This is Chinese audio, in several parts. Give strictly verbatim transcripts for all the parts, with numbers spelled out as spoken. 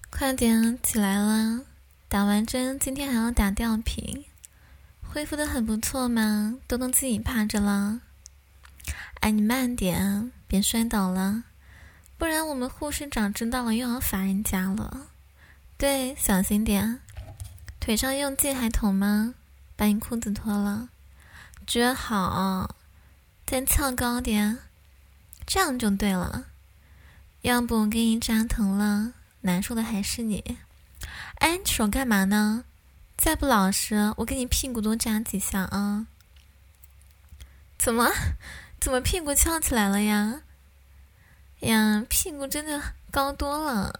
快点起来了，打完针今天还要打吊瓶，恢复得很不错嘛，都能自己趴着了。哎，你慢点，别摔倒了，不然我们护士长知道了又要罚人家了。对，小心点，腿上用劲还疼吗？把你裤子脱了，撅好，再翘高点，这样就对了。要不我给你扎疼了，难受的还是你。哎，你手干嘛呢？再不老实，我给你屁股多扎几下啊！怎么，怎么屁股翘起来了呀？呀，屁股真的高多了。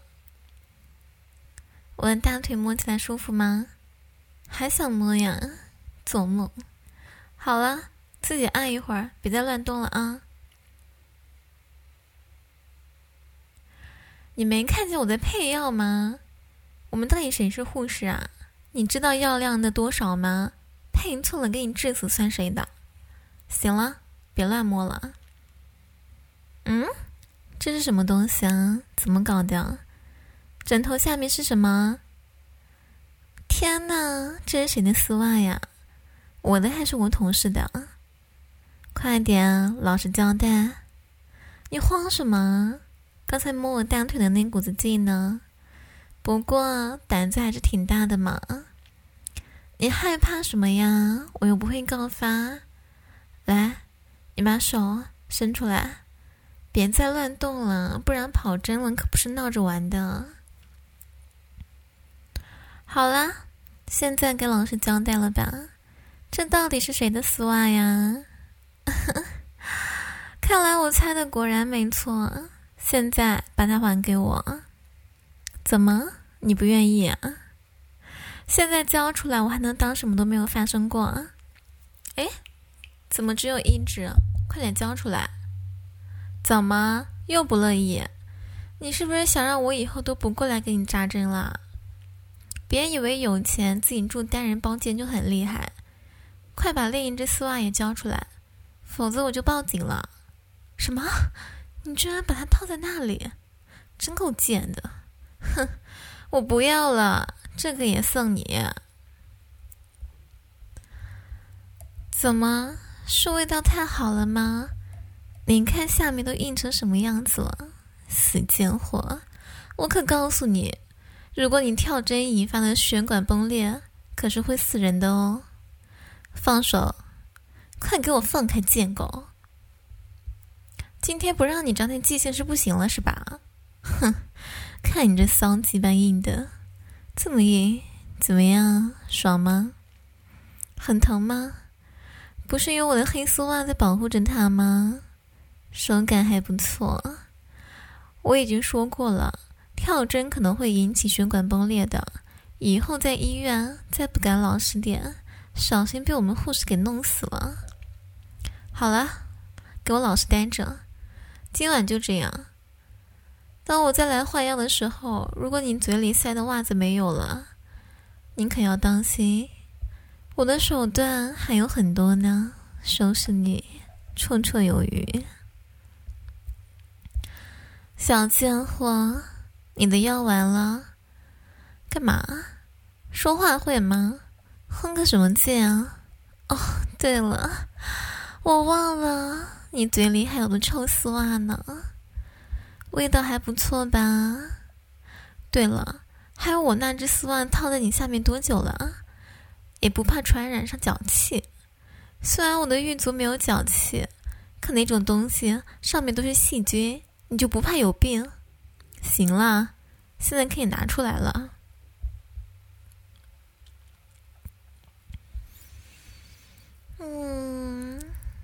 我的大腿摸起来舒服吗？还想摸呀？做梦。好了，自己按一会儿，别再乱动了啊！你没看见我在配药吗？我们到底谁是护士啊？你知道药量的多少吗？配错了给你治死算谁的？行了，别乱摸了。嗯，这是什么东西啊？怎么搞的？枕头下面是什么？天哪，这是谁的丝袜呀？我的还是我同事的？快点，老实交代。你慌什么？刚才摸我大腿的那股子劲呢？不过胆子还是挺大的嘛。你害怕什么呀？我又不会告发。来，你把手伸出来，别再乱动了，不然跑针了可不是闹着玩的。好啦，现在该老实交代了吧？这到底是谁的丝袜呀？看来我猜的果然没错，现在把它还给我。怎么，你不愿意啊？现在交出来，我还能当什么都没有发生过啊？诶，怎么只有一只？快点交出来！怎么又不乐意？你是不是想让我以后都不过来给你扎针了？别以为有钱自己住单人包间就很厉害，快把另一只丝袜也交出来，否则我就报警了。什么？你居然把它套在那里，真够贱的！哼，我不要了，这个也送你。怎么，是味道太好了吗？你看下面都硬成什么样子了，死贱货！我可告诉你，如果你跳针引发了血管崩裂，可是会死人的哦。放手，快给我放开，贱狗！今天不让你长点记性是不行了是吧？哼，看你这骚鸡巴硬的，这么硬，怎么样，爽吗？很疼吗？不是有我的黑丝袜在保护着它吗？手感还不错。我已经说过了，跳针可能会引起血管崩裂的，以后在医院再不敢老实点，小心被我们护士给弄死了。好了，给我老实待着，今晚就这样。当我再来换药的时候，如果你嘴里塞的袜子没有了，你可要当心，我的手段还有很多呢，收拾你绰绰有余。小贱货，你的药完了？干嘛？说话会吗？哼个什么劲啊？哦，对了，我忘了，你嘴里还有个臭丝袜呢，味道还不错吧？对了，还有我那只丝袜套在你下面多久了？也不怕传染上脚气。虽然我的狱卒没有脚气，可那种东西上面都是细菌，你就不怕有病？行了，现在可以拿出来了。嗯，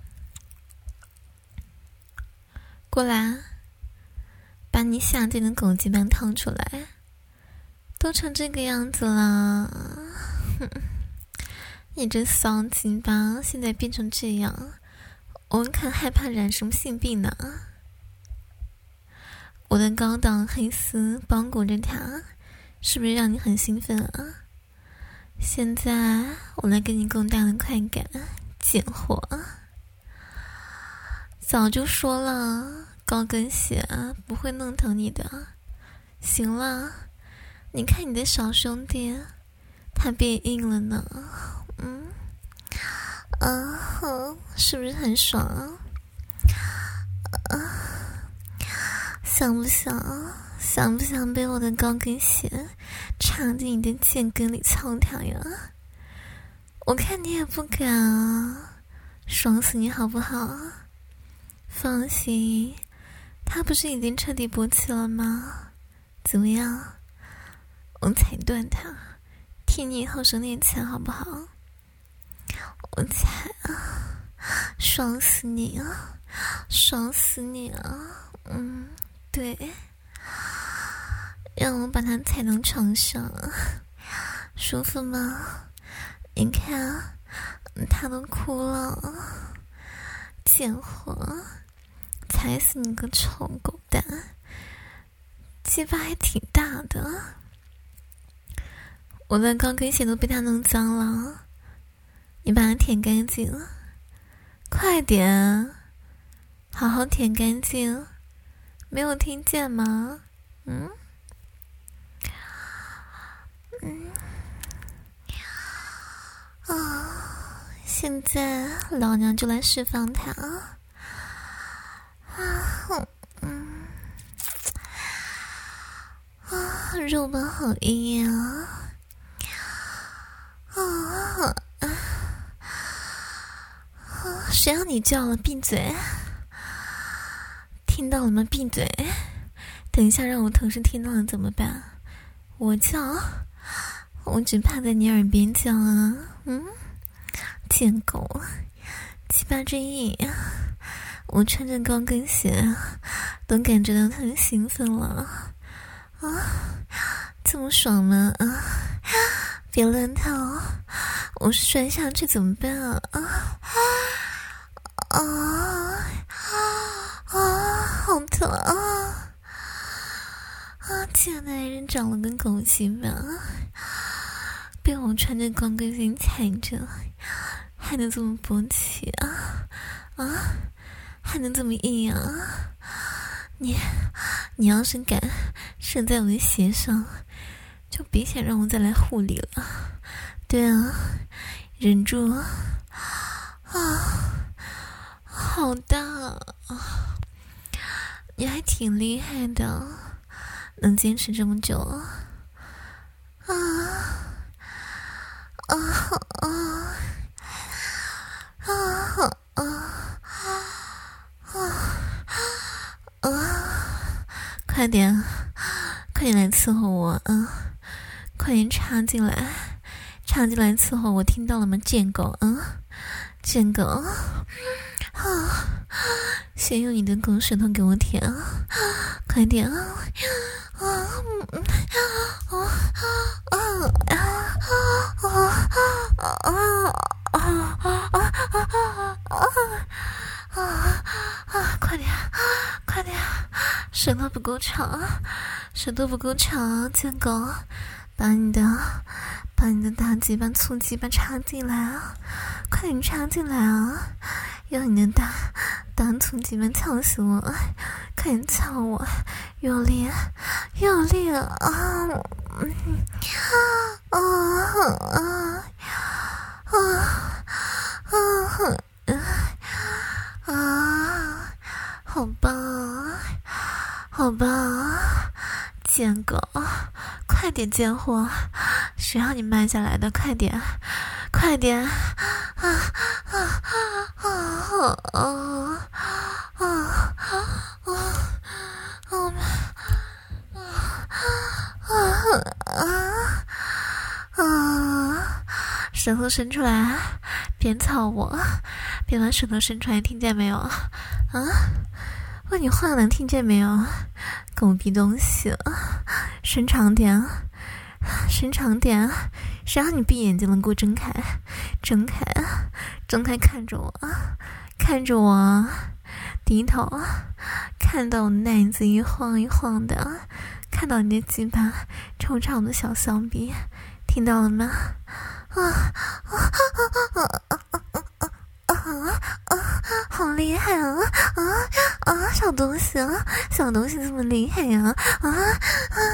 过来，把你下贱的狗鸡巴掏出来。都成这个样子了，哼，你这骚鸡巴现在变成这样，我可害怕染什么性病呢？我的高档黑丝包裹着它，是不是让你很兴奋啊？现在我来给你更大的快感，贱货！早就说了，高跟鞋不会弄疼你的。行了， 你看你的小兄弟，他变硬了呢。嗯，啊，是不是很爽啊？啊，想不想？想不想被我的高跟鞋插进你的剑根里敲跳呀？我看你也不敢啊，爽死你好不好？放心，他不是已经彻底勃起了吗？怎么样？我踩断他，替你以后省点钱好不好？我踩啊，爽死你啊，爽死你啊！嗯，对，让我把它踩到床上，舒服吗？你看，他都哭了，贱货，踩死你个臭狗蛋！鸡巴还挺大的，我的高跟鞋都被他弄脏了，你把它舔干净，快点，好好舔干净，没有听见吗？嗯嗯啊，现在老娘就来释放它啊！嗯啊，肉棒好硬啊！啊啊！谁让你叫了？闭嘴！听到了吗？闭嘴！等一下让我同事听到了怎么办？我叫，我只怕在你耳边叫啊！嗯，贱狗，鸡巴真硬，我穿着高跟鞋都感觉到很兴奋了啊！这么爽吗？啊！别乱套，我摔下去怎么办啊？啊啊啊！好疼啊！啊！贱男人长了个狗鸡巴，被我穿着高跟鞋踩着，还能这么勃起啊？啊！还能这么硬啊？你，你要是敢射在我的鞋上，就别想让我再来护理了。对啊，忍住啊！好大啊！你还挺厉害的，能坚持这么久啊！啊啊啊啊啊啊！快点，快点来伺候我啊！快点插进来，插进来伺候我，听到了吗？贱狗啊，贱狗！啊！先用你的狗舌头给我舔啊！快点啊！啊！啊！啊！啊！啊！啊！啊！快点，快点！舌头不够长，舌头不够长，贱狗，把你的，把你的大鸡巴、粗鸡巴插进来啊！快点插进来啊！用你的大大粗鸡巴敲死我！快点敲我，用力，用力啊！啊啊啊啊啊啊！好棒啊！好棒啊！贱狗，快点贱货！谁让你慢下来的？快点，快点！啊啊啊啊啊啊啊啊啊！舌头伸出来，别操我，别把舌头伸出来，听见没有？啊！问你话能听见没有？狗逼东西，伸长点，伸长点！谁让你闭眼睛了？给我睁开，睁开，睁开，看着我，看着我，低头，看到我奶子一晃一晃的，看到你的鸡巴抽长的小小臂，听到了吗？啊啊啊啊啊啊啊啊！好厉害啊！啊啊！小东西啊，小东西这么厉害呀！啊啊